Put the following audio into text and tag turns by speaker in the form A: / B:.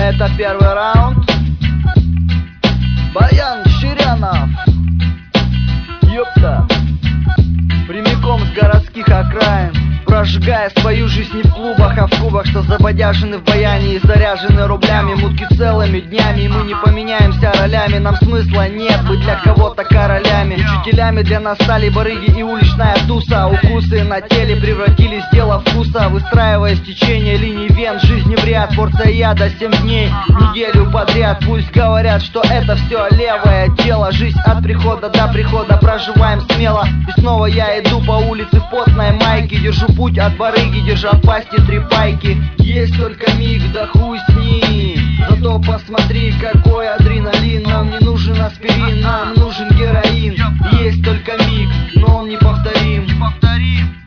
A: Это первый раунд. Баян Ширянов. Ёпта. Прямиком с городских окраин, прожигая свою жизнь не в клубах, а в кубах, что забодяжены в баяне и заряжены рублями, мутки целыми днями. И мы не поменяемся ролями, нам смысла нет быть для кого-то королями. Учителями для нас стали барыги и уличная туса. Укусы на теле превратились в дело вкуса, выстраивая стечение линий вен. Жизни в ряд, порция яда 7 дней, неделю подряд. Пусть говорят, что это все левое дело. Жизнь от прихода до прихода, проживаем смело. И снова я иду по улице в потной майке, держу путь от барыги, держа в пасти 3 пайки. Есть только миг, да хуй с ним. Зато посмотри, какой адреналин. Нам не нужен аспирин, нам нужен героин. Есть только миг, но он неповторим.